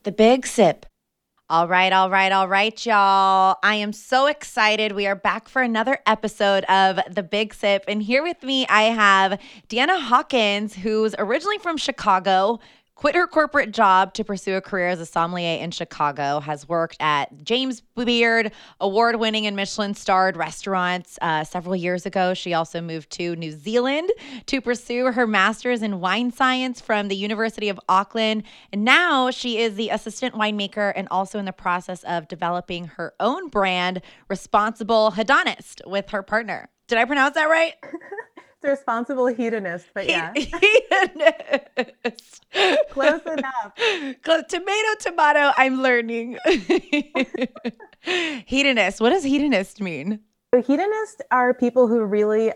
The Big Sip. All right, y'all. I am so excited. We are back for another episode of The Big Sip. And here with me, I have Deanna Hawkins, who's originally from Chicago, quit her corporate job to pursue a career as a sommelier in Chicago, has worked at James Beard, award-winning and Michelin-starred restaurants. Several years ago, she also moved to New Zealand to pursue her master's in wine science from the University of Auckland. And now she is the assistant winemaker and also in the process of developing her own brand, Responsible Hedonist, with her partner. Did I pronounce that right? It's a responsible hedonist, but yeah. Hedonist. Close enough. Tomato, I'm learning. Hedonist. What does hedonist mean? So hedonists are people who really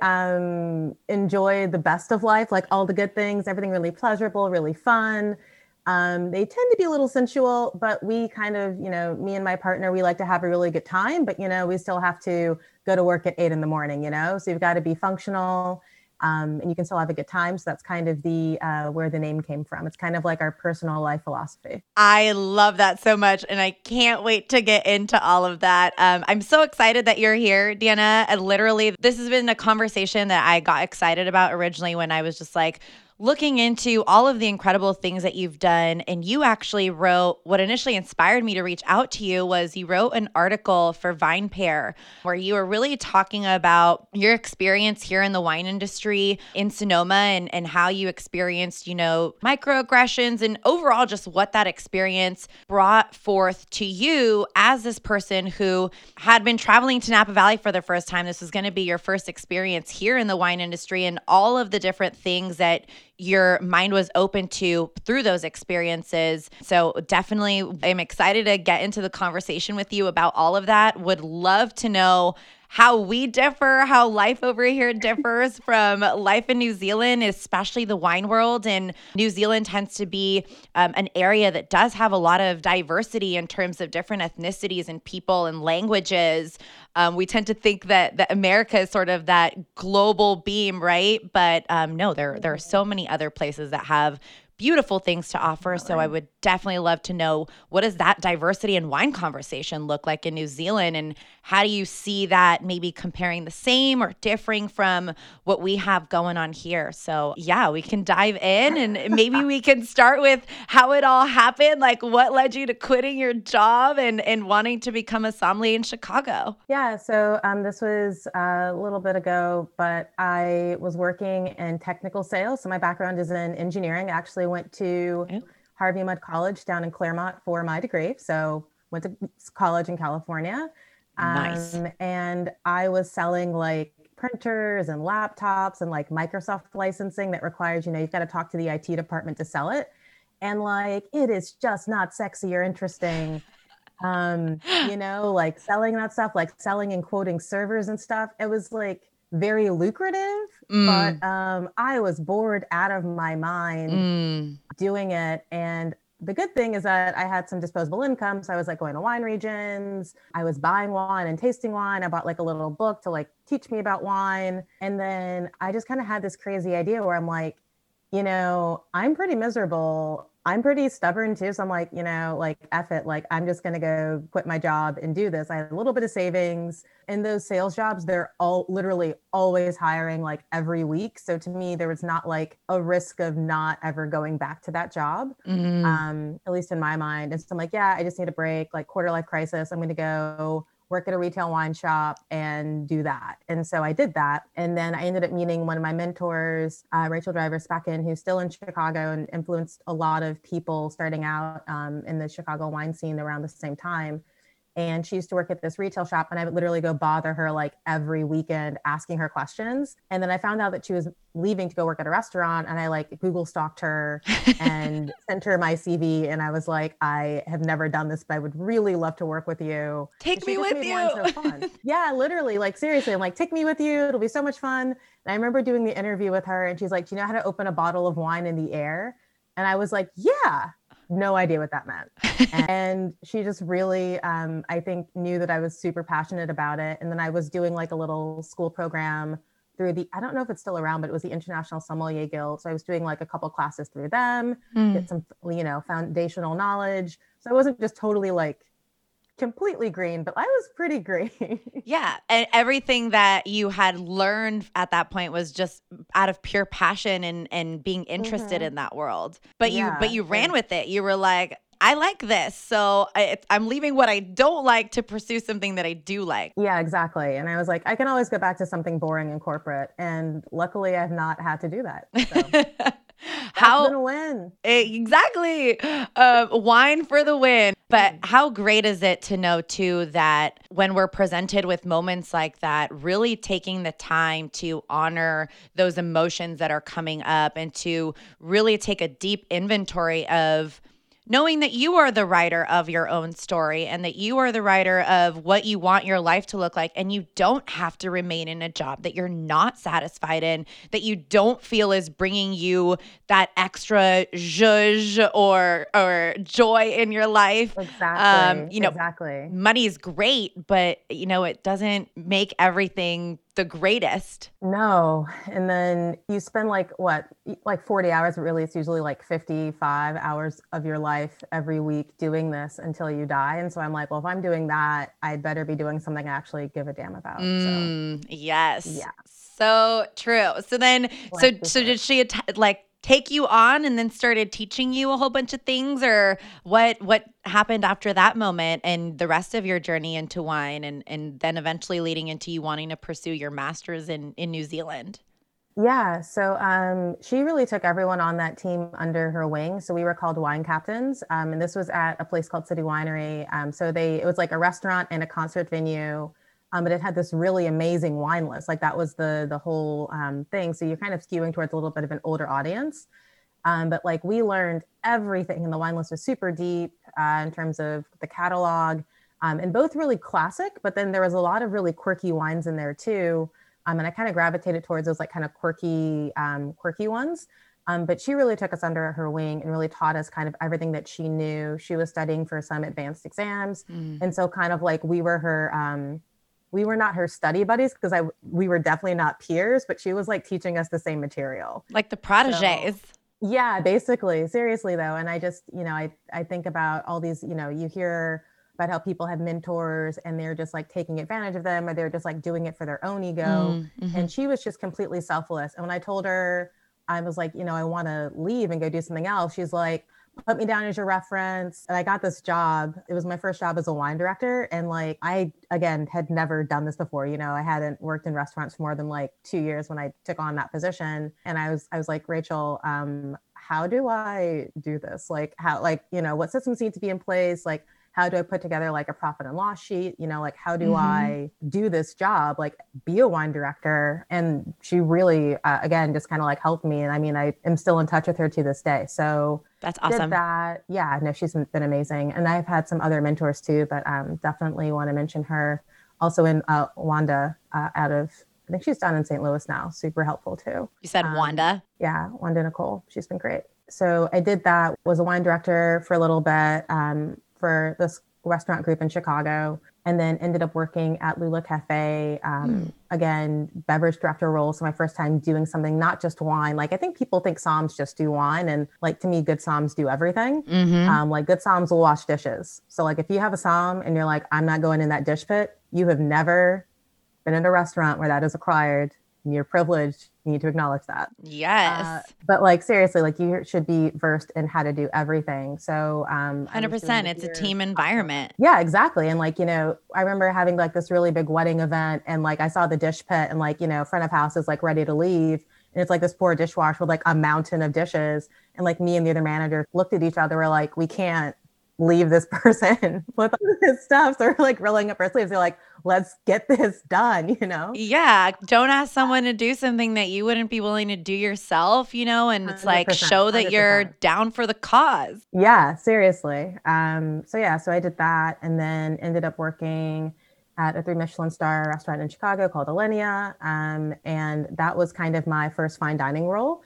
enjoy the best of life, like all the good things, everything really pleasurable, really fun. They tend to be a little sensual, but we kind of, me and my partner, we like to have a really good time, but, we still have to go to work at 8 a.m, so you've got to be functional. And you can still have a good time. So that's kind of the where the name came from. It's kind of like our personal life philosophy. I love that so much. And I can't wait to get into all of that. I'm so excited that you're here, Deanna. And literally, this has been a conversation that I got excited about originally when I was just like, looking into all of the incredible things that you've done. And you actually wrote, what initially inspired me to reach out to you was you wrote an article for VinePair where you were really talking about your experience here in the wine industry in Sonoma and how you experienced, microaggressions and overall just what that experience brought forth to you as this person who had been traveling to Napa Valley for the first time. This was going to be your first experience here in the wine industry and all of the different things that your mind was open to through those experiences. So definitely I'm excited to get into the conversation with you about all of that. Would love to know how we differ, how life over here differs from life in New Zealand, especially the wine world. And New Zealand tends to be an area that does have a lot of diversity in terms of different ethnicities and people and languages. We tend to think that America is sort of that global beam, right? But no, there are so many other places that have beautiful things to offer. So I would definitely love to know, what does that diversity in wine conversation look like in New Zealand? And how do you see that maybe comparing the same or differing from what we have going on here? So yeah, we can dive in and maybe we can start with how it all happened. Like what led you to quitting your job and wanting to become a sommelier in Chicago? Yeah, so this was a little bit ago, but I was working in technical sales. So my background is in engineering. I actually went to Harvey Mudd College down in Claremont for my degree. So went to college in California. Nice. And I was selling like printers and laptops and like Microsoft licensing that requires, you've got to talk to the IT department to sell it. And like, it is just not sexy or interesting. Like selling that stuff, like selling and quoting servers and stuff. It was like very lucrative, but I was bored out of my mind doing it. And the good thing is that I had some disposable income. So I was like going to wine regions. I was buying wine and tasting wine. I bought like a little book to like teach me about wine. And then I just kind of had this crazy idea where I'm like, I'm pretty miserable. I'm pretty stubborn too. So I'm like, F it. Like, I'm just going to go quit my job and do this. I had a little bit of savings. In those sales jobs, they're all literally always hiring like every week. So to me, there was not like a risk of not ever going back to that job, at least in my mind. And so I'm like, yeah, I just need a break, like quarter life crisis. I'm going to go work at a retail wine shop and do that. And so I did that. And then I ended up meeting one of my mentors, Rachel Driver-Specken, who's still in Chicago and influenced a lot of people starting out in the Chicago wine scene around the same time. And she used to work at this retail shop, and I would literally go bother her like every weekend asking her questions. And then I found out that she was leaving to go work at a restaurant, and I like Google stalked her and sent her my CV. And I was like, I have never done this, but I would really love to work with you. Take me with you. So fun. Yeah, literally, like seriously, I'm like, take me with you. It'll be so much fun. And I remember doing the interview with her, and she's like, do you know how to open a bottle of wine in the air? And I was like, yeah. No idea what that meant. And she just really, I think, knew that I was super passionate about it. And then I was doing like a little school program through I don't know if it's still around, but it was the International Sommelier Guild. So I was doing like a couple classes through them, get some, foundational knowledge, So I wasn't just totally like completely green, but I was pretty green. Yeah. And everything that you had learned at that point was just out of pure passion and being interested in that world. But you ran with it. You were like, I like this. So I'm leaving what I don't like to pursue something that I do like. Yeah, exactly. And I was like, I can always go back to something boring and corporate. And luckily I've not had to do that. So. That's been a win. Exactly. Wine for the win. But how great is it to know too that when we're presented with moments like that, really taking the time to honor those emotions that are coming up and to really take a deep inventory of knowing that you are the writer of your own story and that you are the writer of what you want your life to look like. And you don't have to remain in a job that you're not satisfied in, that you don't feel is bringing you that extra zhuzh or joy in your life. Exactly. Exactly. Money is great, but it doesn't make everything the greatest. No. And then you spend like 40 hours, but really it's usually like 55 hours of your life every week doing this until you die. And so I'm like, well, if I'm doing that, I'd better be doing something I actually give a damn about. Yes. Yeah. So true. So then, so did she take you on and then started teaching you a whole bunch of things, or what happened after that moment and the rest of your journey into wine and then eventually leading into you wanting to pursue your master's in New Zealand? Yeah. So she really took everyone on that team under her wing. So we were called wine captains. And this was at a place called City Winery. It was like a restaurant and a concert venue. But it had this really amazing wine list. Like that was the whole thing. So you're kind of skewing towards a little bit of an older audience. But like we learned everything, and the wine list was super deep in terms of the catalog, and both really classic. But then there was a lot of really quirky wines in there too. And I kind of gravitated towards those like kind of quirky ones. But she really took us under her wing and really taught us kind of everything that she knew. She was studying for some advanced exams, and so kind of like we were her. We were not her study buddies because we were definitely not peers, but she was like teaching us the same material. Like the proteges. So, yeah, basically. Seriously though. And I just, I think about all these, you hear about how people have mentors and they're just like taking advantage of them, or they're just like doing it for their own ego. And she was just completely selfless. And when I told her, I was like, I want to leave and go do something else, she's like, put me down as your reference. And I got this job. It was my first job as a wine director. And like, I, again, had never done this before. I hadn't worked in restaurants for more than like 2 years when I took on that position. And I was like, Rachel, how do I do this? Like how, what systems need to be in place? Like, how do I put together like a profit and loss sheet? Like how do I do this job? Like be a wine director. And she really, again, just kind of like helped me. And I mean, I am still in touch with her to this day. So that's awesome. Did that. Yeah, no, she's been amazing. And I've had some other mentors too, but definitely want to mention her. Also in Wanda I think she's down in St. Louis now. Super helpful too. You said Wanda? Yeah, Wanda Nicole. She's been great. So I did that, was a wine director for a little bit for this restaurant group in Chicago, and then ended up working at Lula Cafe, again, beverage director role. So my first time doing something, not just wine. Like I think people think somms just do wine, and like to me, good somms do everything. Like good somms will wash dishes. So like if you have a somm and you're like, I'm not going in that dish pit, you have never been in a restaurant where that is required. And you're privileged. You need to acknowledge that. Yes. But like, seriously, like you should be versed in how to do everything. So 100%. It's a team environment. Yeah, exactly. And like, I remember having like this really big wedding event, and like, I saw the dish pit, and like, front of house is like ready to leave. And it's like this poor dishwasher with like a mountain of dishes. And like me and the other manager looked at each other. We're like, we can't leave this person with all this stuff. So we're like rolling up our sleeves. They're like, let's get this done, Yeah. Don't ask someone to do something that you wouldn't be willing to do yourself, and it's like, show that 100%. You're down for the cause. Yeah, seriously. So I did that, and then ended up working at a 3 Michelin star restaurant in Chicago called Alinea. And that was kind of my first fine dining role.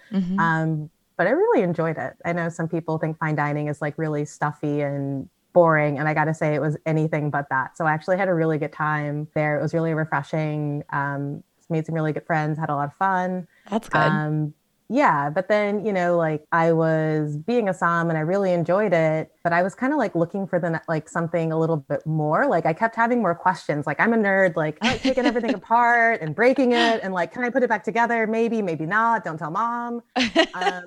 But I really enjoyed it. I know some people think fine dining is like really stuffy and boring. And I got to say, it was anything but that. So I actually had a really good time there. It was really refreshing. Made some really good friends, had a lot of fun. That's good. Yeah, but then, like I was being a Som and I really enjoyed it, but I was kind of like looking for like something a little bit more. Like I kept having more questions. Like I'm a nerd, like I like taking everything apart and breaking it and like, can I put it back together? Maybe, maybe not. Don't tell mom. Um,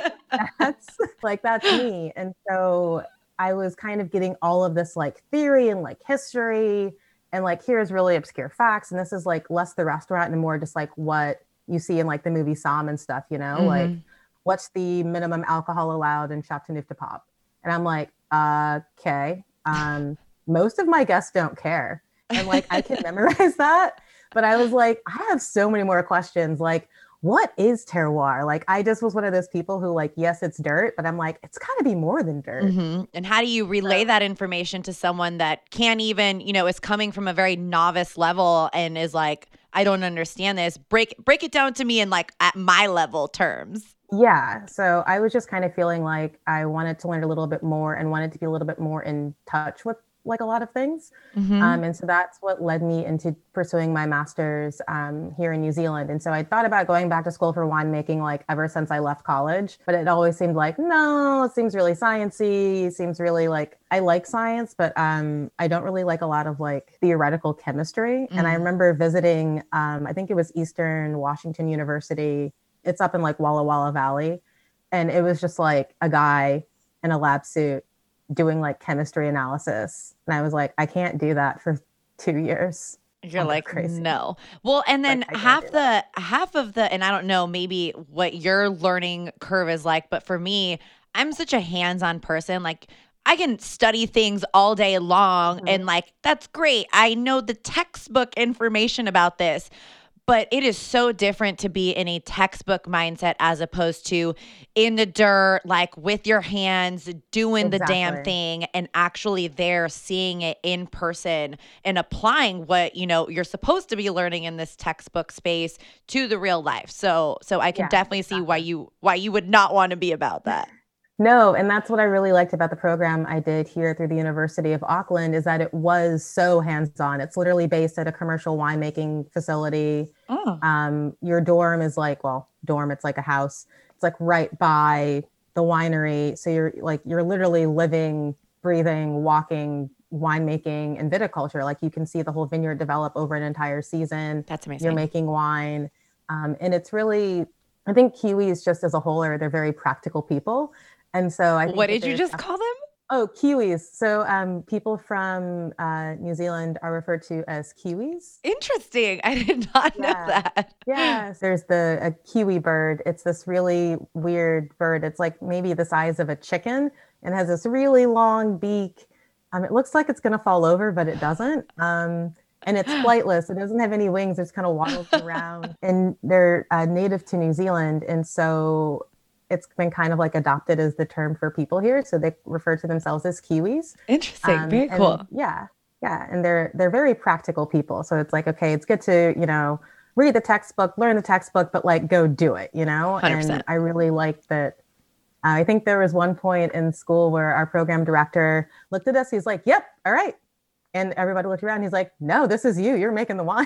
that's me. And so I was kind of getting all of this like theory and like history and like here's really obscure facts. And this is like less the restaurant and more just like what you see in like the movie Som and stuff, like what's the minimum alcohol allowed in Chateauneuf-du-Pape? And I'm like, okay. Most of my guests don't care. And like, I can memorize that. But I was like, I have so many more questions. Like, what is terroir? Like, I just was one of those people who like, yes, it's dirt, but I'm like, it's gotta be more than dirt. And how do you relay that information to someone that can't even, is coming from a very novice level and is like, I don't understand this. Break it down to me in like at my level terms. Yeah. So I was just kind of feeling like I wanted to learn a little bit more and wanted to be a little bit more in touch with like a lot of things. And so that's what led me into pursuing my master's here in New Zealand. And so I thought about going back to school for winemaking like ever since I left college, but it always seemed like, no, it seems really sciencey. It seems really like I like science, but I don't really like a lot of like theoretical chemistry. And I remember visiting, I think it was Eastern Washington University. It's up in like Walla Walla Valley. And it was just like a guy in a lab suit doing like chemistry analysis. And I was like, I can't do that for 2 years. You're like, crazy. No. Well, and then like, half of the, and I don't know maybe what your learning curve is like, but for me, I'm such a hands-on person. Like I can study things all day long and like, that's great. I know the textbook information about this. But it is so different to be in a textbook mindset as opposed to in the dirt, like with your hands, doing the damn thing and actually there seeing it in person and applying what, you're supposed to be learning in this textbook space to the real life. So I can definitely see why you would not want to be about that. No, and that's what I really liked about the program I did here through the University of Auckland is that it was so hands-on. It's literally based at a commercial winemaking facility. Your dorm is like, it's like a house. It's like right by the winery. So you're literally living, breathing, walking, winemaking and viticulture. Like you can see the whole vineyard develop over an entire season. That's amazing. You're making wine. And it's really, I think Kiwis just as a whole they're very practical people. And so I think what did you just call them? Oh, Kiwis. So people from New Zealand are referred to as Kiwis. Interesting. I did not know that. Yes. There's a Kiwi bird. It's this really weird bird. It's like maybe the size of a chicken and has this really long beak. It looks like it's going to fall over, but it doesn't. And it's flightless. It doesn't have any wings. It just kind of waddles around. And they're native to New Zealand. And so it's been kind of like adopted as the term for people here. So they refer to themselves as Kiwis. Interesting. Very cool. Yeah. And they're very practical people. So it's like, okay, it's good to, read the textbook, learn the textbook, but like go do it, 100%. And I really like that. I think there was one point in school where our program director looked at us. He's like, yep. All right. And everybody looked around. He's like, no, this is you. You're making the wine.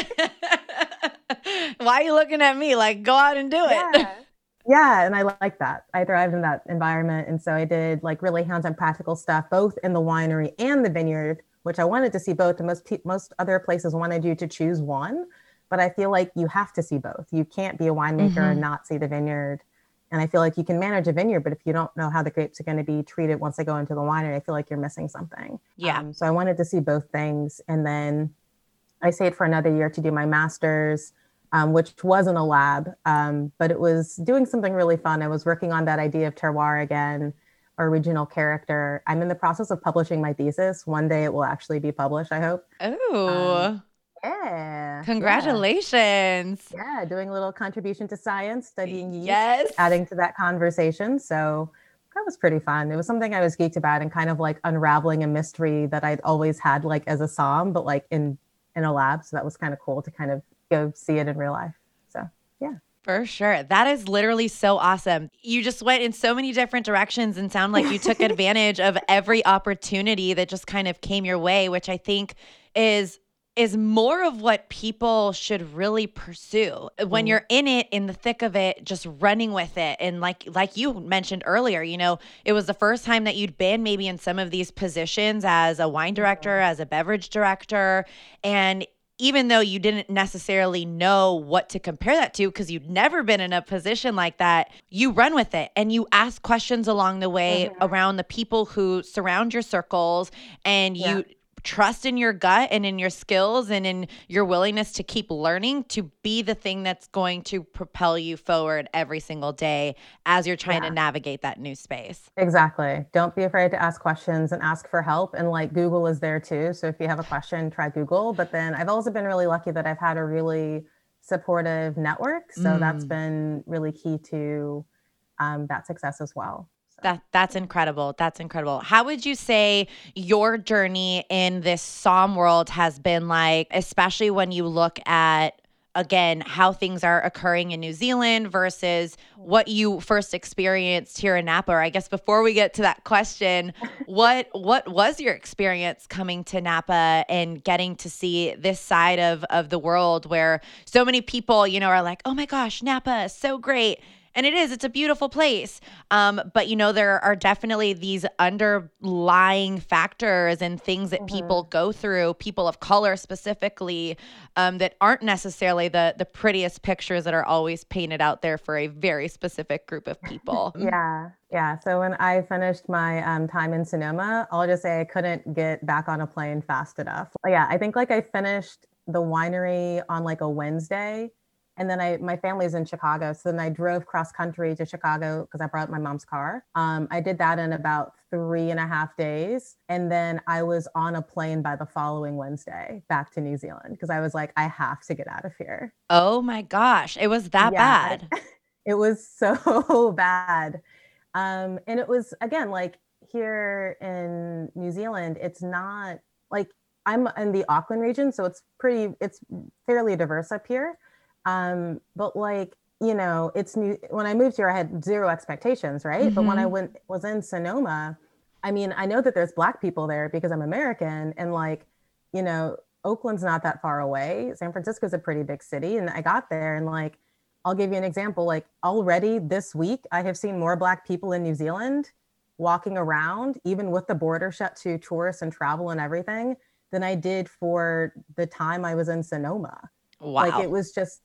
Why are you looking at me? Like, go out and do it. Yeah. And I like that. I thrived in that environment. And so I did like really hands-on practical stuff, both in the winery and the vineyard, which I wanted to see both. And most other places wanted you to choose one, but I feel like you have to see both. You can't be a winemaker and not see the vineyard. And I feel like you can manage a vineyard, but if you don't know how the grapes are going to be treated once they go into the winery, I feel like you're missing something. Yeah. So I wanted to see both things. And then I stayed for another year to do my master's, which wasn't a lab, but it was doing something really fun. I was working on that idea of terroir again, original character. I'm in the process of publishing my thesis. One day it will actually be published, I hope. Oh, yeah. Congratulations. Yeah. Doing a little contribution to science, studying yeast, yes. Adding to that conversation. So that was pretty fun. It was something I was geeked about and kind of like unraveling a mystery that I'd always had like as a Som, but like in a lab. So that was kind of cool to kind of go see it in real life. So, yeah. For sure. That is literally so awesome. You just went in so many different directions and sound like you took advantage of every opportunity that just kind of came your way, which I think is is more of what people should really pursue. When you're in it, in the thick of it, just running with it. And like you mentioned earlier, it was the first time that you'd been maybe in some of these positions as a wine director, as a beverage director. And even though you didn't necessarily know what to compare that to because you'd never been in a position like that, you run with it and you ask questions along the way around the people who surround your circles, and you trust in your gut and in your skills and in your willingness to keep learning to be the thing that's going to propel you forward every single day as you're trying to navigate that new space. Exactly. Don't be afraid to ask questions and ask for help. And like Google is there too. So if you have a question, try Google. But then I've also been really lucky that I've had a really supportive network. So that's been really key to that success as well. That's incredible. That's incredible. How would you say your journey in this somm world has been like, especially when you look at, again, how things are occurring in New Zealand versus what you first experienced here in Napa? Or I guess before we get to that question, what was your experience coming to Napa and getting to see this side of the world where so many people, are like, oh my gosh, Napa is so great. And it's a beautiful place. But, there are definitely these underlying factors and things that people go through, people of color specifically, that aren't necessarily the prettiest pictures that are always painted out there for a very specific group of people. Yeah. So when I finished my time in Sonoma, I'll just say I couldn't get back on a plane fast enough. Yeah, I think I finished the winery on a Wednesday. And then my family's in Chicago. So then I drove cross country to Chicago because I brought my mom's car. I did that in about 3.5 days. And then I was on a plane by the following Wednesday back to New Zealand because I was like, I have to get out of here. Oh my gosh. It was that bad. It was so bad. And it was, again, here in New Zealand, it's not I'm in the Auckland region. So it's fairly diverse up here. But it's new. When I moved here, I had zero expectations, right? But when I was in Sonoma, I mean, I know that there's Black people there because I'm American, and Oakland's not that far away. San Francisco's a pretty big city, and I got there, and I'll give you an example. Already this week, I have seen more Black people in New Zealand walking around, even with the border shut to tourists and travel and everything, than I did for the time I was in Sonoma. Wow. It was just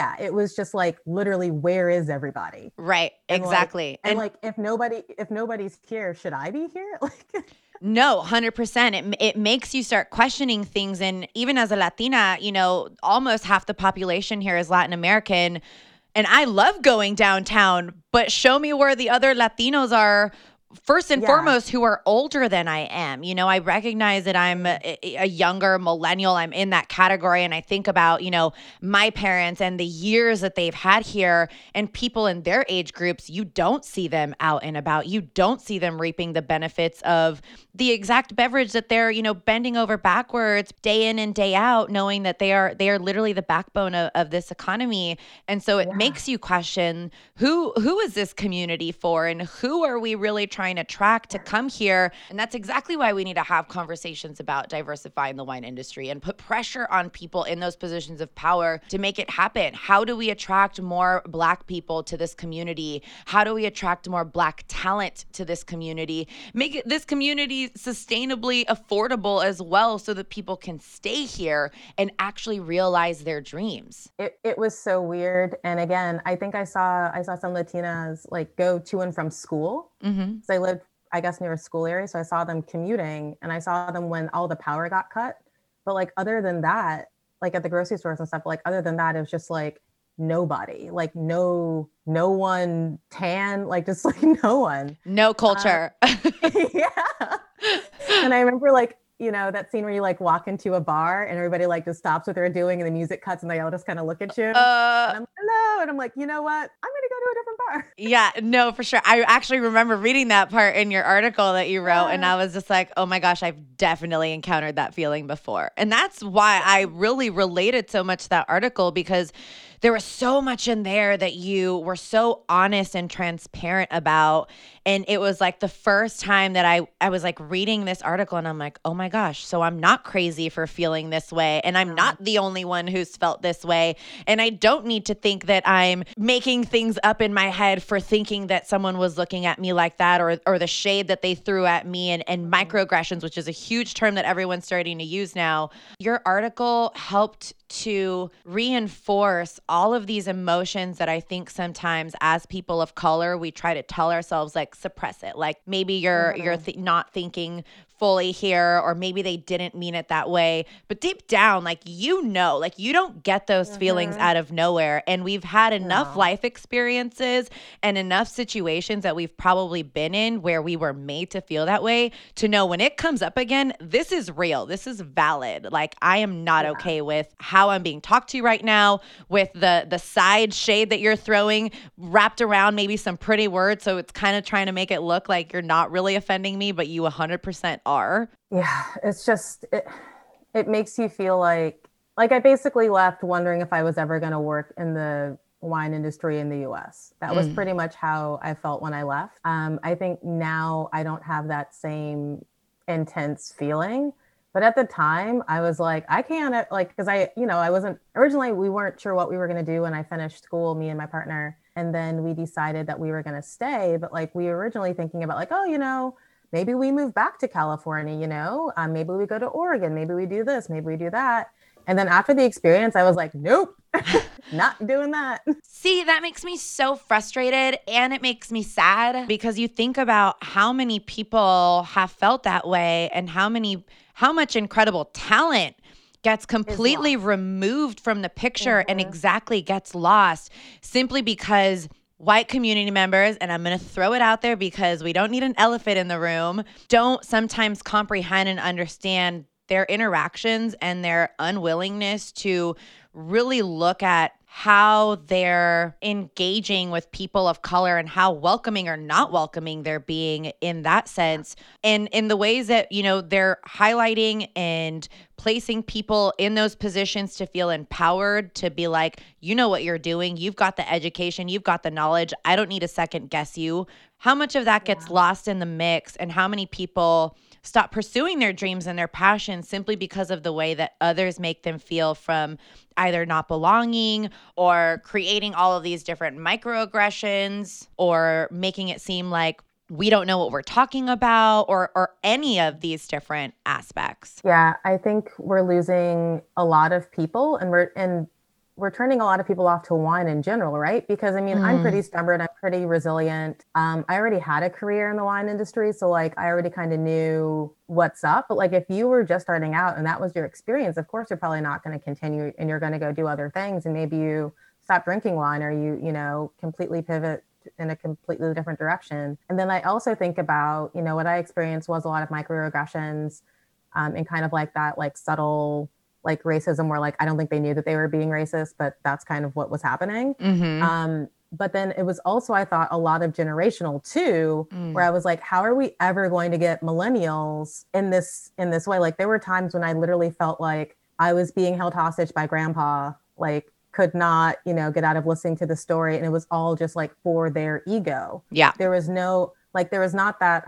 literally, where is everybody? Right. And exactly. And if nobody's here, should I be here? No, 100%. It makes you start questioning things. And even as a Latina, almost half the population here is Latin American. And I love going downtown, but show me where the other Latinos are. First and foremost, who are older than I am. I recognize that I'm a younger millennial. I'm in that category. And I think about, my parents and the years that they've had here, and people in their age groups, you don't see them out and about. You don't see them reaping the benefits of the exact beverage that they're, bending over backwards day in and day out, knowing that they are literally the backbone of this economy. And so it makes you question who is this community for, and who are we really trying to attract to come here? And that's exactly why we need to have conversations about diversifying the wine industry and put pressure on people in those positions of power to make it happen. How do we attract more Black people to this community? How do we attract more Black talent to this community? Make this community sustainably affordable as well, so that people can stay here and actually realize their dreams. It was so weird. And again, I think I saw some Latinas go to and from school. So I lived, I guess, near a school area. So I saw them commuting, and I saw them when all the power got cut. But other than that, at the grocery stores and stuff, other than that, it was just nobody, no one tan, just no one. No culture. Yeah. And I remember that scene where you walk into a bar and everybody just stops what they're doing and the music cuts and they all just kind of look at you. And I'm hello. And I'm like, you know what? I'm going to go to a different bar. Yeah, no, for sure. I actually remember reading that part in your article that you wrote. And I was just like, oh my gosh, I've definitely encountered that feeling before. And that's why I really related so much to that article, because there was so much in there that you were so honest and transparent about. And it was like the first time that I was like reading this article and I'm like, oh my gosh, so I'm not crazy for feeling this way. And I'm not the only one who's felt this way. And I don't need to think that I'm making things up in my head for thinking that someone was looking at me like that, or the shade that they threw at me, and microaggressions, which is a huge term that everyone's starting to use now. Your article helped to reinforce all of these emotions that I think sometimes as people of color, we try to tell ourselves like suppress it. Like maybe you're not thinking fully here, or maybe they didn't mean it that way. But deep down, like, like you don't get those feelings out of nowhere. And we've had enough life experiences and enough situations that we've probably been in where we were made to feel that way to know when it comes up again, this is real. This is valid. Like, I am not okay with how I'm being talked to right now, with the side shade that you're throwing wrapped around maybe some pretty words. So it's kind of trying to make it look like you're not really offending me, but you 100% are. Yeah, it's just, it makes you feel like I basically left wondering if I was ever going to work in the wine industry in the US. That was pretty much how I felt when I left. I think now I don't have that same intense feeling. But at the time, I was like, I can't, like, because I wasn't, originally, we weren't sure what we were going to do when I finished school, me and my partner. And then we decided that we were going to stay. But like, we were originally thinking about like, maybe we move back to California, maybe we go to Oregon, maybe we do this, maybe we do that. And then after the experience, I was like, nope, not doing that. See, that makes me so frustrated, and it makes me sad because you think about how many people have felt that way and how much incredible talent gets completely removed from the picture and exactly gets lost simply because white community members, and I'm going to throw it out there because we don't need an elephant in the room, don't sometimes comprehend and understand their interactions and their unwillingness to really look at how they're engaging with people of color and how welcoming or not welcoming they're being in that sense. And in the ways that, they're highlighting and placing people in those positions to feel empowered, to be like, you know what you're doing. You've got the education. You've got the knowledge. I don't need to second guess you. How much of that gets lost in the mix, and how many people stop pursuing their dreams and their passions simply because of the way that others make them feel, from either not belonging or creating all of these different microaggressions, or making it seem like we don't know what we're talking about, or any of these different aspects. Yeah, I think we're losing a lot of people, and we're turning a lot of people off to wine in general, right? Because I'm pretty stubborn, I'm pretty resilient. I already had a career in the wine industry, so like I already kind of knew what's up. But like if you were just starting out and that was your experience, of course you're probably not going to continue, and you're going to go do other things, and maybe you stop drinking wine, or you completely pivot in a completely different direction. And then I also think about, what I experienced was a lot of microaggressions, and kind of like that, like subtle, like racism, where like, I don't think they knew that they were being racist, but that's kind of what was happening. But then it was also, I thought, a lot of generational too, where I was like, how are we ever going to get millennials in this way? Like there were times when I literally felt like I was being held hostage by grandpa, like could not, get out of listening to the story. And it was all just like for their ego. Yeah. There was not that,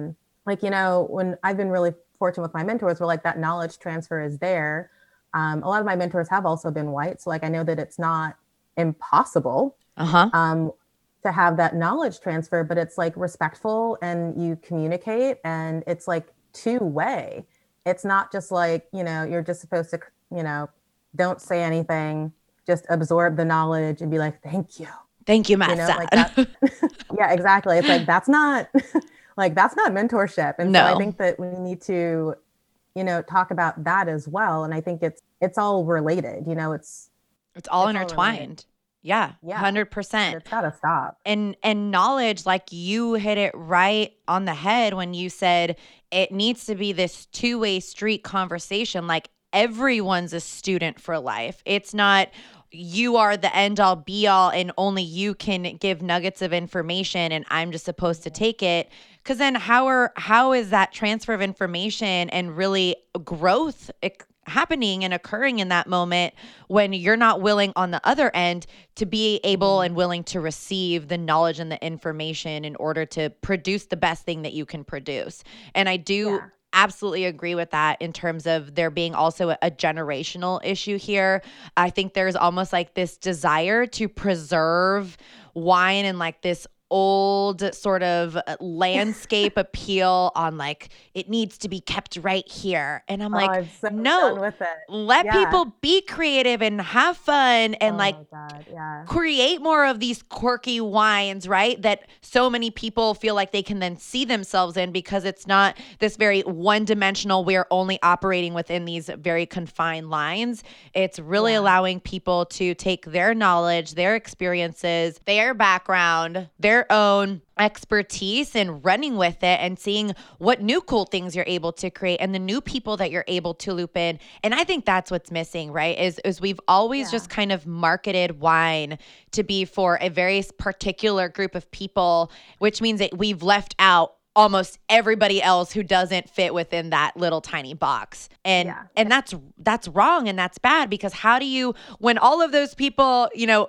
when I've been really fortunate with my mentors, where like that knowledge transfer is there. A lot of my mentors have also been white. So like, I know that it's not impossible to have that knowledge transfer, but it's like respectful, and you communicate, and it's like two-way. It's not just like, you're just supposed to, don't say anything, just absorb the knowledge and be like, thank you. Thank you, Matt. Like yeah, exactly. It's like, that's not mentorship. And so I think that we need to, talk about that as well. And I think it's all related, it's all intertwined. Yeah, 100%. It's gotta stop. And knowledge, like you hit it right on the head when you said it needs to be this two-way street conversation. Like everyone's a student for life. It's not you are the end all be all and only you can give nuggets of information and I'm just supposed to take it. Because then how is that transfer of information and really growth happening and occurring in that moment when you're not willing on the other end to be able and willing to receive the knowledge and the information in order to produce the best thing that you can produce. And I do absolutely agree with that in terms of there being also a generational issue here. I think there's almost like this desire to preserve wine and like this old sort of landscape appeal on like it needs to be kept right here. And I'm like, I'm so no, done with it. let people be creative and have fun and create more of these quirky wines, right? That so many people feel like they can then see themselves in, because it's not this very one-dimensional, we're only operating within these very confined lines. It's really allowing people to take their knowledge, their experiences, their background, their own expertise and running with it and seeing what new cool things you're able to create and the new people that you're able to loop in. And I think that's what's missing, right? Is we've always just kind of marketed wine to be for a very particular group of people, which means that we've left out almost everybody else who doesn't fit within that little tiny box. And that's wrong and that's bad, because how do you, when all of those people,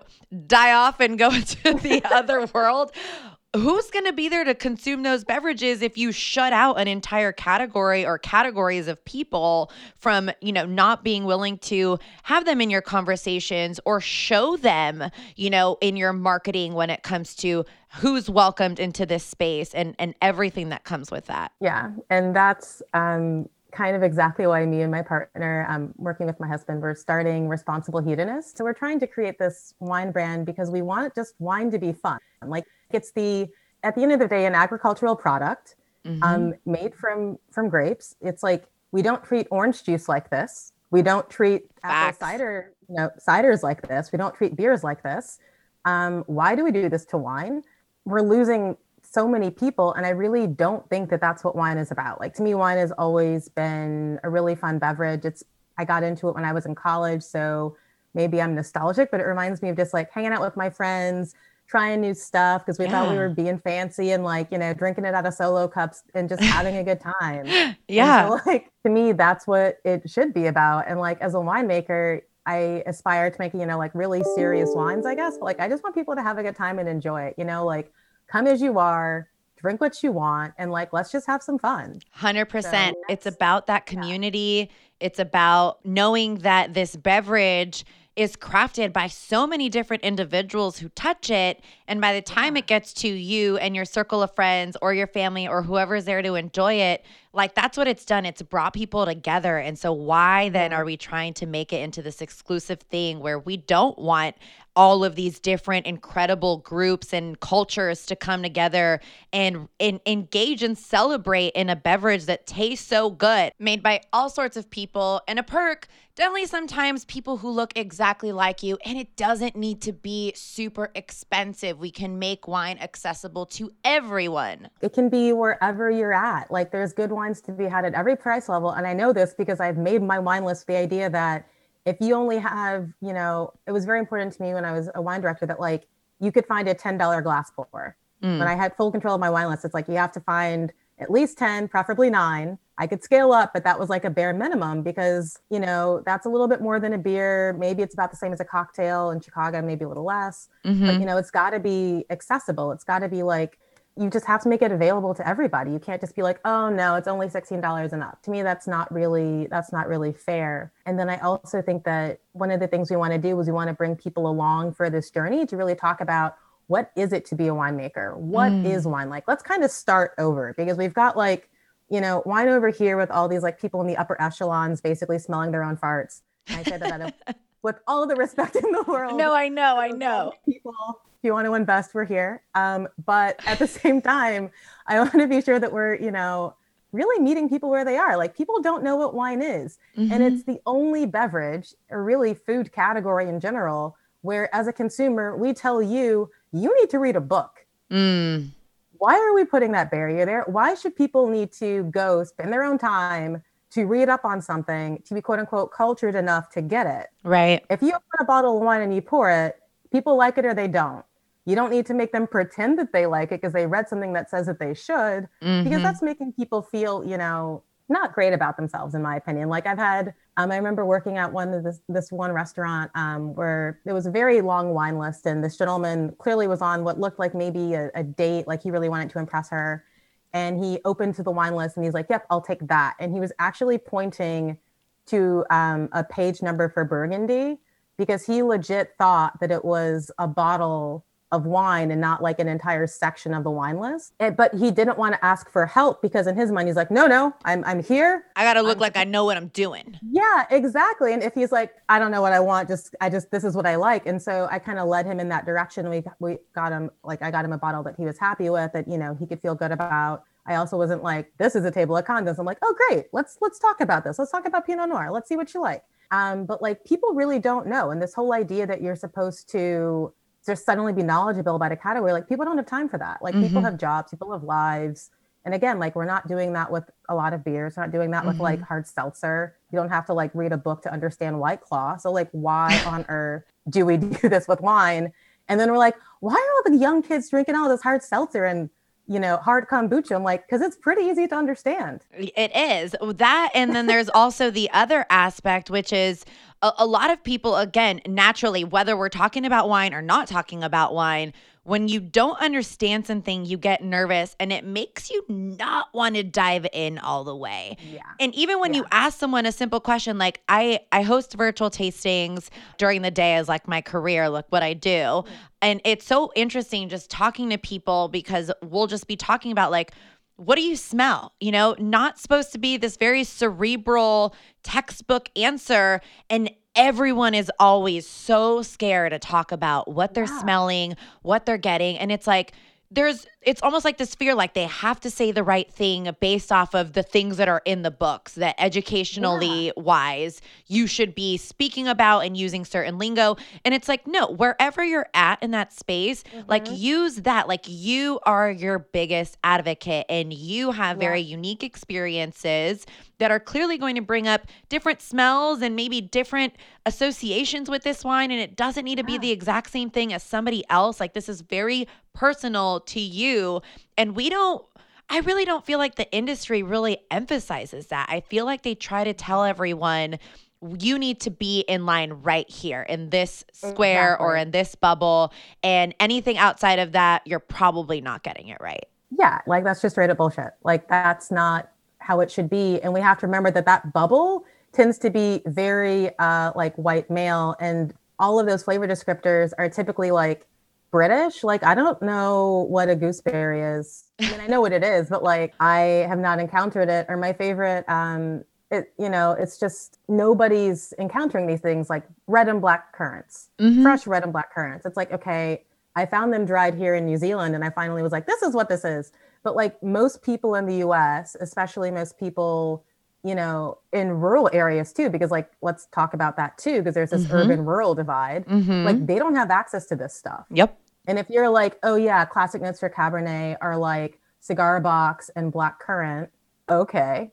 die off and go into the other world, who's going to be there to consume those beverages if you shut out an entire category or categories of people from, not being willing to have them in your conversations or show them, in your marketing when it comes to who's welcomed into this space and everything that comes with that. Yeah. And that's kind of exactly why me and my partner, working with my husband, we're starting Responsible Hedonist. So we're trying to create this wine brand because we want just wine to be fun. Like, it's at the end of the day, an agricultural product made from grapes. It's like, we don't treat orange juice like this. We don't treat apple cider, ciders like this. We don't treat beers like this. Why do we do this to wine? We're losing so many people. And I really don't think that that's what wine is about. Like, to me, wine has always been a really fun beverage. I got into it when I was in college. So maybe I'm nostalgic, but it reminds me of just like hanging out with my friends, trying new stuff because we thought we were being fancy and like, drinking it out of Solo cups and just having a good time. Yeah. And so, like, to me, that's what it should be about. And like, as a winemaker, I aspire to make, like really serious wines, I guess. But like, I just want people to have a good time and enjoy it, like, come as you are, drink what you want, and like, let's just have some fun. 100%. So it's about that community. It's about knowing that this beverage is crafted by so many different individuals who touch it. And by the time it gets to you and your circle of friends or your family or whoever's there to enjoy it, like, that's what it's done. It's brought people together. And so why then are we trying to make it into this exclusive thing where we don't want all of these different incredible groups and cultures to come together and engage and celebrate in a beverage that tastes so good, made by all sorts of people, and a perk, definitely sometimes people who look exactly like you, and it doesn't need to be super expensive. We can make wine accessible to everyone. It can be wherever you're at. Like, there's good wines to be had at every price level. And I know this because I've made my wine list the idea that if you only have, it was very important to me when I was a wine director that like you could find a $10 glass pour. When I had full control of my wine list, it's like you have to find at least 10, preferably 9. I could scale up, but that was like a bare minimum because, that's a little bit more than a beer. Maybe it's about the same as a cocktail in Chicago, maybe a little less. But, it's got to be accessible. It's got to be like, you just have to make it available to everybody. You can't just be like, oh no, it's only $16 and up. To me, that's not really fair. And then I also think that one of the things we want to do is we want to bring people along for this journey to really talk about what is it to be a winemaker? What is wine like? Let's kind of start over because we've got like, wine over here with all these like people in the upper echelons basically smelling their own farts. And I say that with all the respect in the world. No, I know. People, if you want to invest, we're here. But at the same time, I want to be sure that we're, really meeting people where they are. Like, people don't know what wine is. And it's the only beverage or really food category in general where as a consumer, we tell you, you need to read a book. Why are we putting that barrier there? Why should people need to go spend their own time to read up on something, to be quote unquote cultured enough to get it? Right. If you open a bottle of wine and you pour it, people like it or they don't. You don't need to make them pretend that they like it because they read something that says that they should, because that's making people feel, not great about themselves, in my opinion. Like I've had, I remember working at this one restaurant where there was a very long wine list, and this gentleman clearly was on what looked like maybe a date, like he really wanted to impress her. And he opened to the wine list and he's like, "Yep, I'll take that." And he was actually pointing to a page number for Burgundy because he legit thought that it was a bottle of wine and not like an entire section of the wine list. But he didn't want to ask for help because in his mind, he's like, no, I'm here. I got to look like I know what I'm doing. Yeah, exactly. And if he's like, I don't know what I want, this is what I like. And so I kind of led him in that direction. We got him, like, I got him a bottle that he was happy with, that, you know, he could feel good about. I also wasn't like, this is a table of condoms. I'm like, oh, great. Let's talk about this. Let's talk about Pinot Noir. Let's see what you like. But like, people really don't know. And this whole idea that you're supposed to just suddenly be knowledgeable about a category, like, people don't have time for that. Like, people have jobs, people have lives. And again, like, we're not doing that with a lot of beers. We're not doing that with like hard seltzer. You don't have to like read a book to understand White Claw. So like, why on earth do we do this with wine? And then we're like, why are all the young kids drinking all this hard seltzer and, you know, hard kombucha? I'm like, because it's pretty easy to understand. It is that. And then there's also the other aspect, which is a lot of people, again, naturally, whether we're talking about wine or not talking about wine, when you don't understand something, you get nervous and it makes you not want to dive in all the way. Yeah. And even when you ask someone a simple question, like I host virtual tastings during the day as like my career, look what I do. And it's so interesting just talking to people because we'll just be talking about like, what do you smell? You know, not supposed to be this very cerebral textbook answer. And everyone is always so scared to talk about what they're smelling, what they're getting. And it's like, it's almost like this fear, like they have to say the right thing based off of the things that are in the books, that educationally wise, you should be speaking about and using certain lingo. And it's like, no, wherever you're at in that space, like use that, like you are your biggest advocate and you have very unique experiences that are clearly going to bring up different smells and maybe different associations with this wine. And it doesn't need to be the exact same thing as somebody else. Like, this is very personal to you. And I really don't feel like the industry really emphasizes that. I feel like they try to tell everyone, you need to be in line right here in this square or in this bubble. And anything outside of that, you're probably not getting it right. Yeah. Like, that's just straight up bullshit. Like, that's not how it should be. And we have to remember that bubble tends to be very like white male, and all of those flavor descriptors are typically like British. Like, I don't know what a gooseberry is. I mean, I know what it is, but like, I have not encountered it. Or my favorite, it's just nobody's encountering these things, like red and black currants, fresh red and black currants. It's like, okay, I found them dried here in New Zealand, and I finally was like, this is what this is. But like, most people in the US, especially most people, you know, in rural areas too, because like, let's talk about that too, because there's this urban rural divide. Like, they don't have access to this stuff. Yep. And if you're like, oh yeah, classic notes for Cabernet are like cigar box and black currant, okay.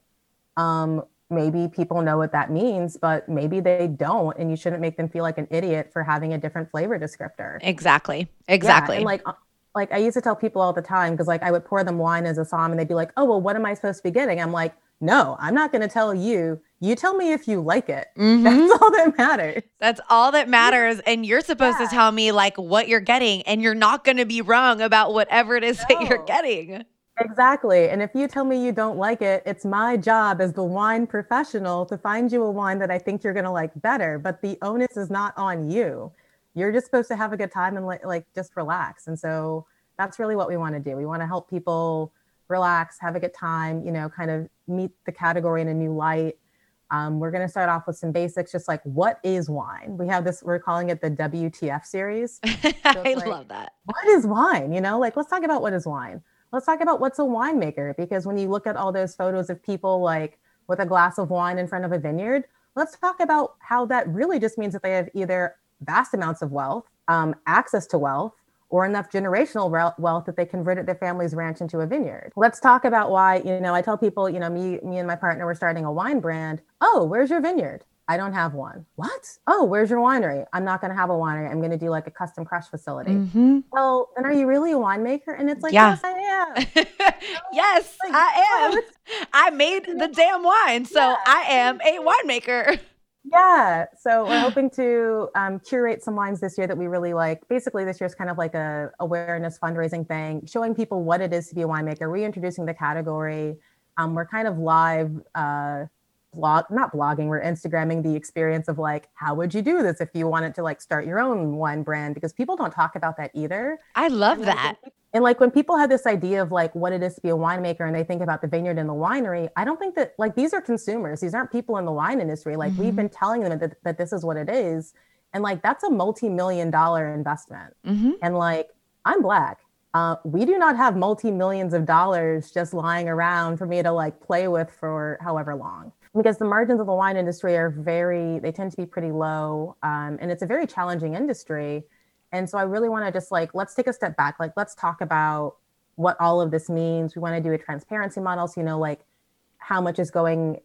Maybe people know what that means, but maybe they don't. And you shouldn't make them feel like an idiot for having a different flavor descriptor. Exactly. Yeah, and like I used to tell people all the time, because like I would pour them wine as a somm and they'd be like, oh, well, what am I supposed to be getting? I'm like, no, I'm not going to tell you. You tell me if you like it. That's all that matters. That's all that matters. And you're supposed to tell me like what you're getting, and you're not going to be wrong about whatever it is that you're getting. Exactly. And if you tell me you don't like it, it's my job as the wine professional to find you a wine that I think you're going to like better. But the onus is not on you. You're just supposed to have a good time and like just relax. And so that's really what we want to do. We want to help people relax, have a good time, you know, kind of meet the category in a new light. We're going to start off with some basics, just like, what is wine? We have this, we're calling it the WTF series. So I love that. What is wine? You know, like, let's talk about what is wine. Let's talk about what's a winemaker, because when you look at all those photos of people like with a glass of wine in front of a vineyard, let's talk about how that really just means that they have either vast amounts of wealth, access to wealth, or enough generational wealth that they converted their family's ranch into a vineyard. Let's talk about why, you know, I tell people, you know, me and my partner were starting a wine brand. Oh, where's your vineyard? I don't have one. What? Oh, where's your winery? I'm not going to have a winery. I'm going to do like a custom crush facility. Well, then are you really a winemaker? And it's like, Yeah. yes, I am. Yes, Like, I am. I made the damn wine, so I am a winemaker. Yeah. So we're hoping to curate some wines this year that we really like. Basically, this year's kind of like a awareness fundraising thing, showing people what it is to be a winemaker, reintroducing the category. We're kind of live not blogging, we're Instagramming the experience of like, how would you do this if you wanted to like start your own wine brand? Because people don't talk about that either. I love that. And like when people have this idea of like what it is to be a winemaker and they think about the vineyard and the winery, I don't think that like these are consumers. These aren't people in the wine industry. Like we've been telling them that this is what it is. And like that's a multi-million-dollar investment. And like I'm Black. We do not have multi-millions of dollars just lying around for me to like play with for however long. Because the margins of the wine industry they tend to be pretty low. And it's a very challenging industry. And so I really want to just like, let's take a step back. Like, let's talk about what all of this means. We want to do a transparency model. So, like how much of,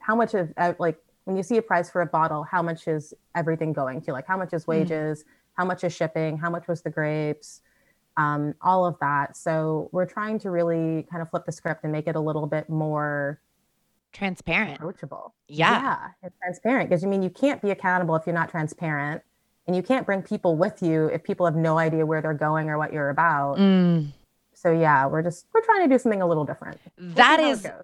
like when you see a price for a bottle, how much is everything going to? Like how much is wages? How much is shipping? How much was the grapes? All of that. So we're trying to really kind of flip the script and make it a little bit more transparent, approachable. Yeah, it's transparent because you can't be accountable if you're not transparent. And you can't bring people with you if people have no idea where they're going or what you're about. So yeah, we're trying to do something a little different. That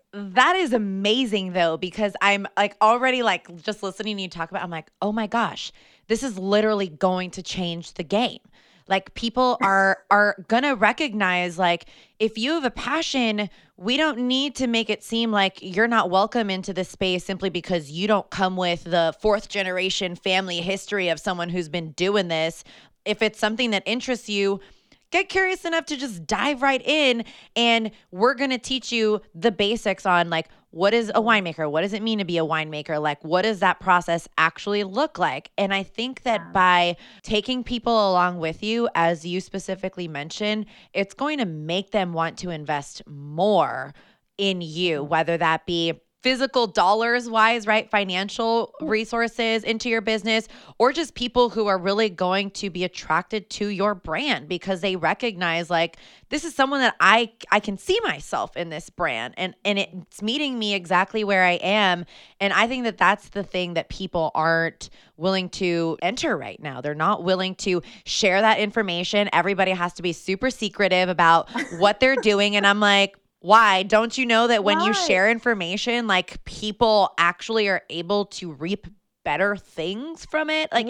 is amazing though, because I'm like already like just listening to you talk about, I'm like, oh my gosh, this is literally going to change the game. Like people are gonna recognize like if you have a passion, we don't need to make it seem like you're not welcome into this space simply because you don't come with the 4th generation family history of someone who's been doing this. If it's something that interests you, get curious enough to just dive right in, and we're going to teach you the basics on like, what is a winemaker? What does it mean to be a winemaker? Like, what does that process actually look like? And I think that by taking people along with you, as you specifically mentioned, it's going to make them want to invest more in you, whether that be physical dollars wise, right? Financial resources into your business, or just people who are really going to be attracted to your brand because they recognize like, this is someone that I can see myself in this brand and it's meeting me exactly where I am. And I think that that's the thing that people aren't willing to enter right now. They're not willing to share that information. Everybody has to be super secretive about what they're doing. And I'm like, why? Don't you know that when you share information, like people actually are able to reap better things from it? Like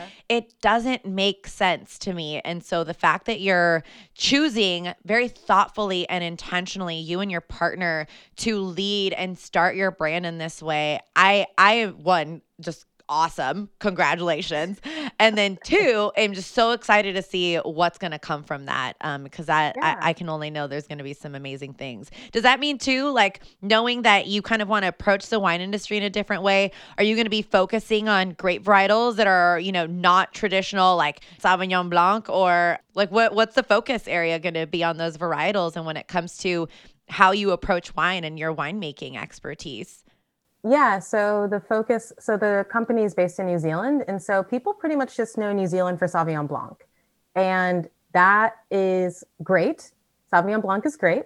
it doesn't make sense to me. And so the fact that you're choosing very thoughtfully and intentionally, you and your partner, to lead and start your brand in this way, I one, just awesome. Congratulations. And then 2, I'm just so excited to see what's going to come from that. Because I can only know there's going to be some amazing things. Does that mean too, like knowing that you kind of want to approach the wine industry in a different way, are you going to be focusing on grape varietals that are, not traditional like Sauvignon Blanc, or like what's the focus area going to be on those varietals? And when it comes to how you approach wine and your winemaking expertise? Yeah, so the company is based in New Zealand. And so people pretty much just know New Zealand for Sauvignon Blanc. And that is great. Sauvignon Blanc is great.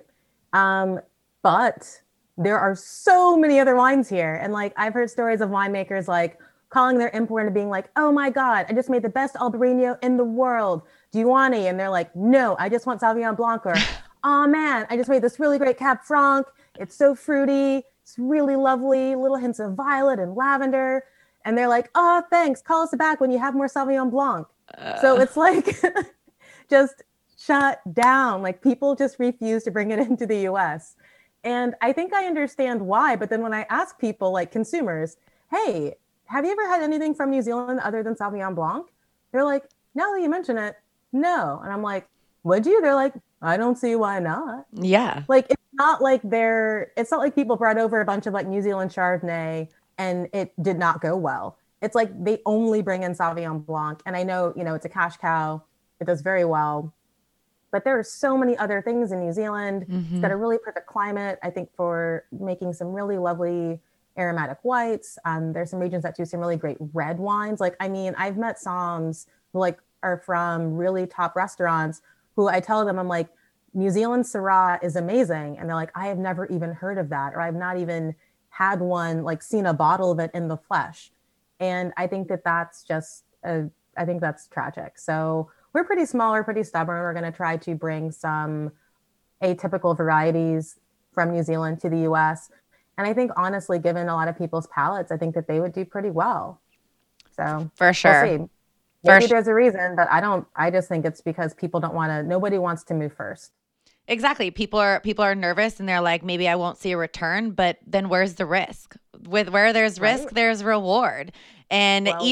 But there are so many other wines here. And like, I've heard stories of winemakers like calling their importer and being like, oh my God, I just made the best Albarino in the world. Do you want any? And they're like, no, I just want Sauvignon Blanc. Or, oh man, I just made this really great Cab Franc. It's so fruity. It's really lovely, little hints of violet and lavender. And they're like, oh, thanks. Call us back when you have more Sauvignon Blanc. So it's like just shut down. Like people just refuse to bring it into the US. And I think I understand why. But then when I ask people like consumers, hey, have you ever had anything from New Zealand other than Sauvignon Blanc? They're like, now that you mention it, no. And I'm like, would you? They're like, I don't see why not. Yeah. Like it's not like people brought over a bunch of like New Zealand Chardonnay and it did not go well. It's like they only bring in Sauvignon Blanc. And I know, it's a cash cow. It does very well. But there are so many other things in New Zealand. It's got a really perfect climate, I think, for making some really lovely aromatic whites. There's some regions that do some really great red wines. Like, I mean, I've met Soms who like are from really top restaurants who I tell them, I'm like, New Zealand Syrah is amazing. And they're like, I have never even heard of that, or I've not even had one, like seen a bottle of it in the flesh. And I think that that's just, I think that's tragic. So we're pretty small, we're pretty stubborn. We're going to try to bring some atypical varieties from New Zealand to the US. And I think honestly, given a lot of people's palates, I think that they would do pretty well. So for sure. We'll see. Maybe there's a reason, but I just think it's because people don't want to, nobody wants to move first. Exactly. People are nervous and they're like, maybe I won't see a return, but then where's the risk? With where there's risk, there's reward. And because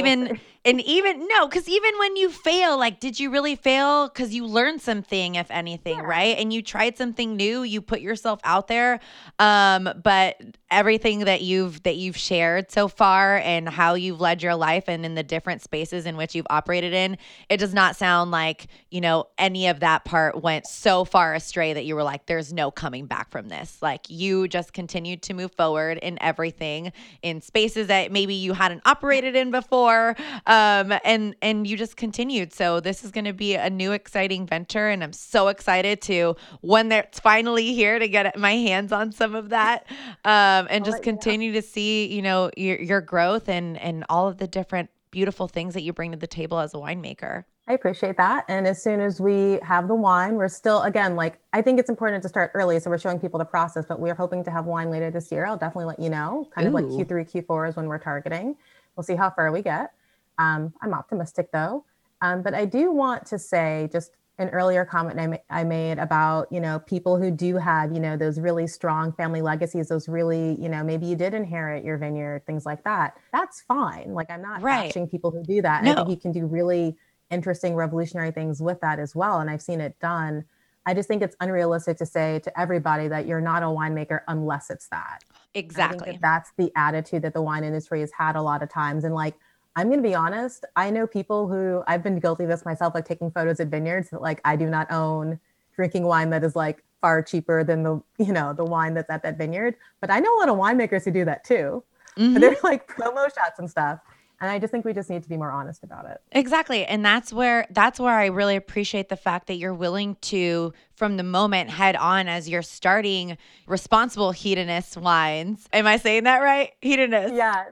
even when you fail, like, did you really fail? Because you learned something, if anything, right? And you tried something new, you put yourself out there. But everything that you've shared so far and how you've led your life and in the different spaces in which you've operated in, it does not sound like, any of that part went so far astray that you were like, there's no coming back from this. Like, you just continued to move forward in everything, in spaces that maybe you hadn't operated in before, and you just continued. So this is going to be a new exciting venture, and I'm so excited to, when it's finally here, to get my hands on some of that, and just continue to see your growth and all of the different beautiful things that you bring to the table as a winemaker. I appreciate that. And as soon as we have the wine, we're still, again, like, I think it's important to start early. So we're showing people the process, but we're hoping to have wine later this year. I'll definitely let you know, kind of like Q3, Q4 is when we're targeting. We'll see how far we get. I'm optimistic though. But I do want to say just an earlier comment I made about, people who do have, those really strong family legacies, those really, maybe you did inherit your vineyard, things like that. That's fine. Like, I'm not bashing people who do that. No. I think you can do really interesting, revolutionary things with that as well. And I've seen it done. I just think it's unrealistic to say to everybody that you're not a winemaker unless it's that. Exactly. I think that's the attitude that the wine industry has had a lot of times. And like, I'm going to be honest, I know people who, I've been guilty of this myself, like taking photos at vineyards that like I do not own, drinking wine that is like far cheaper than the wine that's at that vineyard. But I know a lot of winemakers who do that too. Mm-hmm. But they're like promo shots and stuff. And I just think we just need to be more honest about it. Exactly. And that's where I really appreciate the fact that you're willing to, from the moment, head on as you're starting Responsible Hedonist Wines. Am I saying that right? Hedonist. Yeah.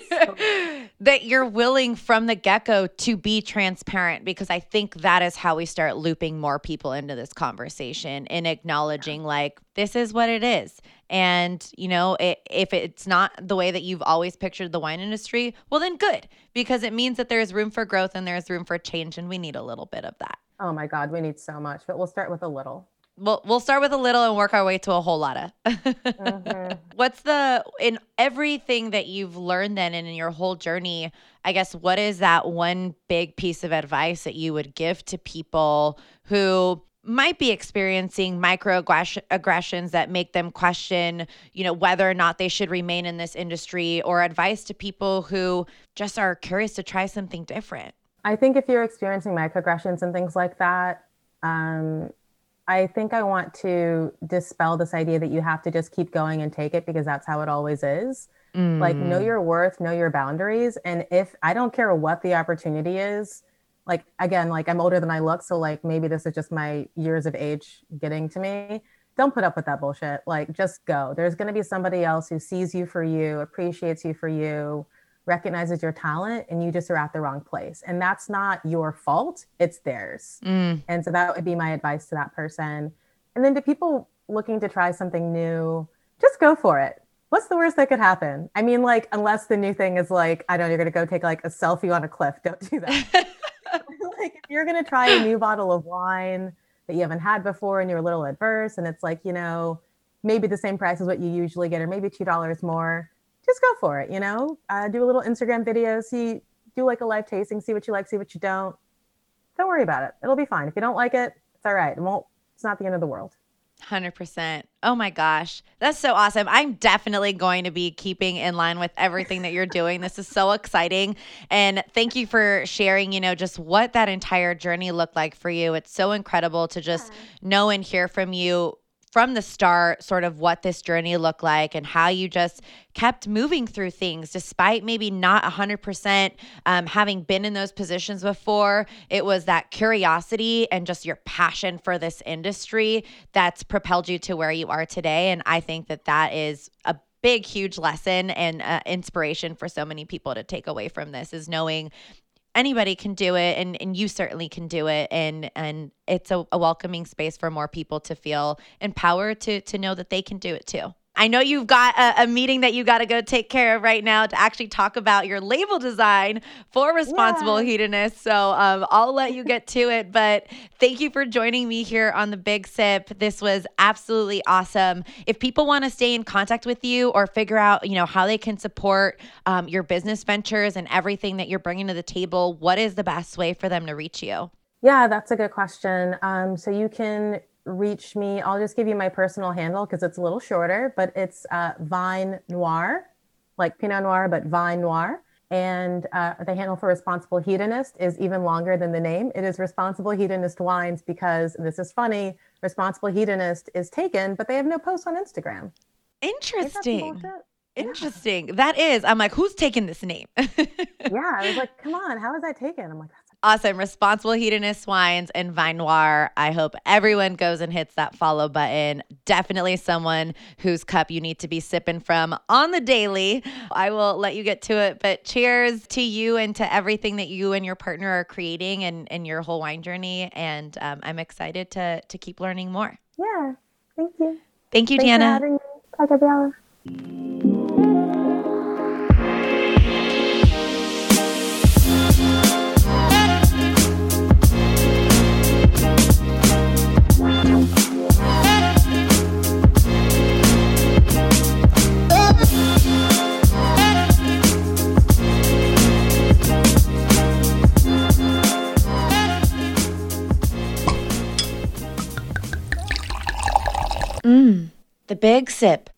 That you're willing from the get-go to be transparent, because I think that is how we start looping more people into this conversation and acknowledging like, this is what it is. And, if it's not the way that you've always pictured the wine industry, well, then good, because it means that there's room for growth and there's room for change, and we need a little bit of that. Oh my God, we need so much, but we'll start with a little. We'll start with a little and work our way to a whole lot of. Mm-hmm. In everything that you've learned then and in your whole journey, I guess, what is that one big piece of advice that you would give to people who might be experiencing microaggressions that make them question, whether or not they should remain in this industry, or advice to people who just are curious to try something different? I think if you're experiencing microaggressions and things like that, I think I want to dispel this idea that you have to just keep going and take it because that's how it always is. Like, know your worth, know your boundaries. And if I don't care what the opportunity is, like, again, like, I'm older than I look. So like, maybe this is just my years of age getting to me. Don't put up with that bullshit. Like, just go. There's going to be somebody else who sees you for you, appreciates you for you, recognizes your talent, and you just are at the wrong place. And that's not your fault. It's theirs. And so that would be my advice to that person. And then to people looking to try something new, just go for it. What's the worst that could happen? I mean, like, unless the new thing is like, I don't know, you're going to go take like a selfie on a cliff. Don't do that. Like, if you're going to try a new bottle of wine that you haven't had before and you're a little adverse and it's like, maybe the same price as what you usually get, or maybe $2 more, just go for it. Do a little Instagram video, do like a live tasting, see what you like, see what you don't worry about it. It'll be fine. If you don't like it, it's all right. It's not the end of the world. 100%. Oh my gosh. That's so awesome. I'm definitely going to be keeping in line with everything that you're doing. This is so exciting. And thank you for sharing, just what that entire journey looked like for you. It's so incredible to just know and hear from you from the start sort of what this journey looked like and how you just kept moving through things despite maybe not 100% having been in those positions before. It was that curiosity and just your passion for this industry that's propelled you to where you are today. And I think that that is a big, huge lesson and inspiration for so many people to take away from this, is knowing anybody can do it, and you certainly can do it. And it's a welcoming space for more people to feel empowered to know that they can do it too. I know you've got a meeting that you got to go take care of right now to actually talk about your label design for Responsible Hedonist. So I'll let you get to it. But thank you for joining me here on The Big Sip. This was absolutely awesome. If people want to stay in contact with you or figure out, how they can support your business ventures and everything that you're bringing to the table, what is the best way for them to reach you? Yeah, that's a good question. So you can reach me. I'll just give you my personal handle because it's a little shorter, but it's Vine Noir, like Pinot Noir, but Vine Noir. And the handle for Responsible Hedonist is even longer than the name. It is Responsible Hedonist Wines, because this is funny. Responsible Hedonist is taken, but they have no posts on Instagram. Interesting. Interesting. That is. I'm like, who's taking this name? Yeah. I was like, come on, how is that taken? I'm like, awesome. Responsible Hedonist Wines and Vine Noir. I hope everyone goes and hits that follow button. Definitely someone whose cup you need to be sipping from on the daily. I will let you get to it, but cheers to you and to everything that you and your partner are creating and your whole wine journey. And I'm excited to keep learning more. Yeah. Thank you. Thank you, Thanks Deanna. for having me. Bye, Gabriella. The Big Sip.